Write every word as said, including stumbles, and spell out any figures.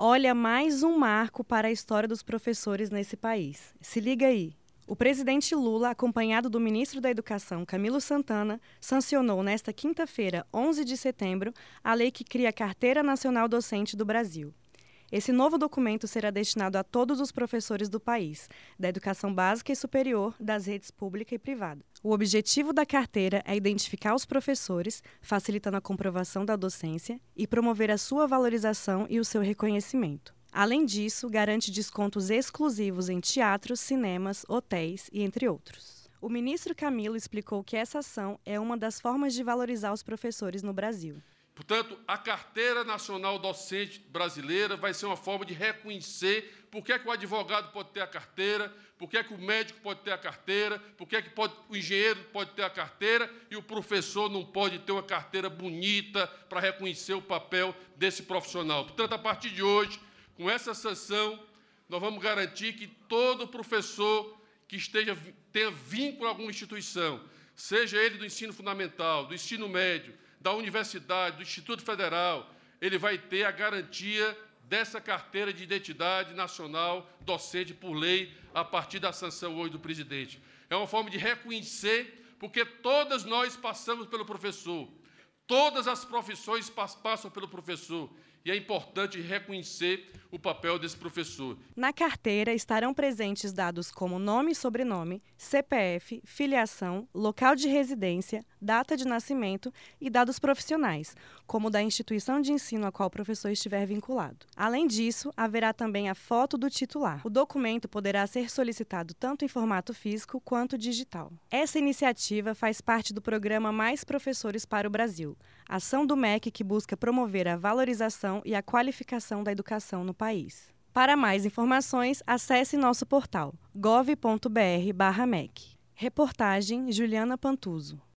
Olha, mais um marco para a história dos professores nesse país. Se liga aí. O presidente Lula, acompanhado do ministro da Educação, Camilo Santana, sancionou nesta quinta-feira, onze de setembro, a lei que cria a Carteira Nacional Docente do Brasil. Esse novo documento será destinado a todos os professores do país, da educação básica e superior, das redes pública e privada. O objetivo da carteira é identificar os professores, facilitando a comprovação da docência e promover a sua valorização e o seu reconhecimento. Além disso, garante descontos exclusivos em teatros, cinemas, hotéis e entre outros. O ministro Camilo explicou que essa ação é uma das formas de valorizar os professores no Brasil. Portanto, a Carteira Nacional Docente Brasileira vai ser uma forma de reconhecer por que, é que o advogado pode ter a carteira, por que, é que o médico pode ter a carteira, por que, é que pode, o engenheiro pode ter a carteira e o professor não pode ter uma carteira bonita para reconhecer o papel desse profissional. Portanto, a partir de hoje, com essa sanção, nós vamos garantir que todo professor que esteja, tenha vínculo a alguma instituição, seja ele do ensino fundamental, do ensino médio, da universidade, do Instituto Federal, ele vai ter a garantia dessa carteira de identidade nacional docente por lei a partir da sanção hoje do presidente. É uma forma de reconhecer, porque todas nós passamos pelo professor, todas as profissões passam pelo professor, e é importante reconhecer o papel desse professor. Na carteira estarão presentes dados como nome e sobrenome, C P F, filiação, local de residência, data de nascimento e dados profissionais, como da instituição de ensino a qual o professor estiver vinculado. Além disso, haverá também a foto do titular. O documento poderá ser solicitado tanto em formato físico quanto digital. Essa iniciativa faz parte do programa Mais Professores para o Brasil, ação do M E C que busca promover a valorização e a qualificação da educação no país. Para mais informações, acesse nosso portal gov ponto br barra M E C. Reportagem Juliana Pantuso.